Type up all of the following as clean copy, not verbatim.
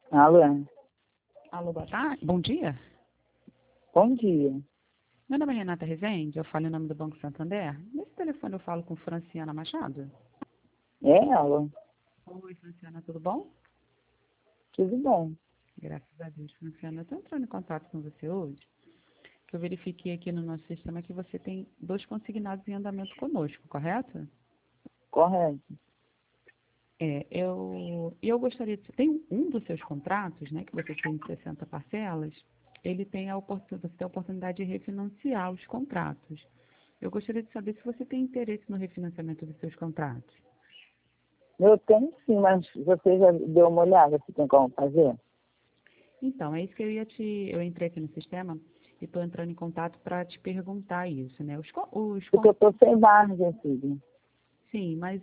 Alô? Alô, boa tarde. Bom dia. Bom dia. Meu nome é Renata Rezende, eu falo em nome do Banco Santander. Nesse telefone eu falo com Franciana Machado. É ela? Oi, Franciana, tudo bom? Tudo bom? Graças a Deus, Franciana. Eu estou entrando em contato com você hoje, que eu verifiquei aqui no nosso sistema que você tem 2 consignados em andamento conosco, correto? Correto. Eu gostaria de... Tem um dos seus contratos, né, que você tem em 60 parcelas, ele tem você tem a oportunidade de refinanciar os contratos. Eu gostaria de saber se você tem interesse no refinanciamento dos seus contratos. Eu tenho sim, mas você já deu uma olhada se tem como fazer? Então, é isso que eu entrei aqui no sistema e estou entrando em contato para te perguntar isso, né? Porque eu estou sem margem, filho. Sim, mas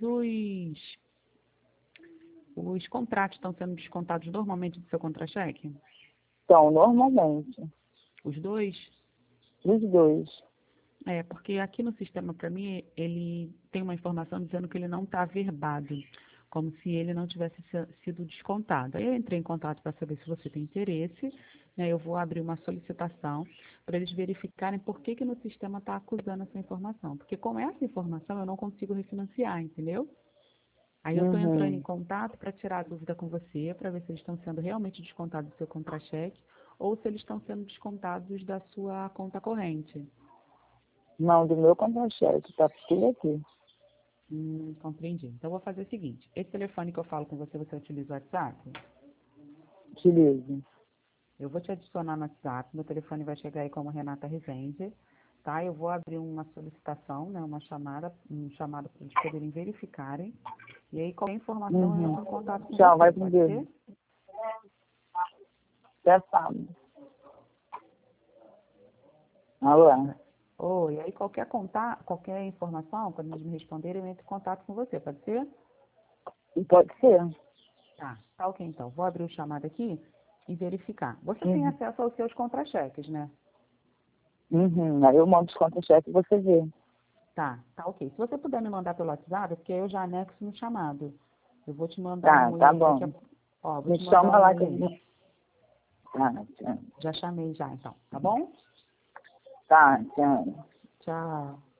os contratos estão sendo descontados normalmente do seu contra-cheque? Então, normalmente, Os dois? os dois. Porque aqui no sistema, para mim, ele tem uma informação dizendo que ele não está averbado, como se ele não tivesse sido descontado. Aí eu entrei em contato para saber se você tem interesse, né? Eu vou abrir uma solicitação para eles verificarem por que no sistema está acusando essa informação. Porque com essa informação eu não consigo refinanciar, entendeu? Aí eu estou entrando em Uhum. contato para tirar a dúvida com você, para ver se eles estão sendo realmente descontados do seu contra-cheque ou se eles estão sendo descontados da sua conta corrente. Não, do meu contra-cheque, tá tudo aqui. Compreendi. Então, eu vou fazer o seguinte. Esse telefone que eu falo com você, você utiliza o WhatsApp? Utilize. Eu vou te adicionar no WhatsApp. Meu telefone vai chegar aí como Renata Rezende, tá? Eu vou abrir uma solicitação, né, um chamado para eles poderem verificarem. E aí, qualquer informação, eu Uhum. entro em contato com Tchau, você. vai com Pode Deus. ser? Até sábado. Alô? E aí, qualquer informação, quando eles me responderem, eu entro em contato com você. Pode ser? Pode ser. Tá ok, então. Vou abrir o chamado aqui e verificar. Você tem Uhum. acesso aos seus contra-cheques, né? Uhum. Aí eu mando os contra-cheques e você vê. Tá ok. Se você puder me mandar pelo WhatsApp, porque aí eu já anexo no chamado. Eu vou te mandar Tá, um tá e-mail daqui a bom. pouco. Vou Me te mandar chama um lá que eu... e-mail aí. Tá, tchau. Já chamei já, então. Tá bom? Tá, tchau. Tchau.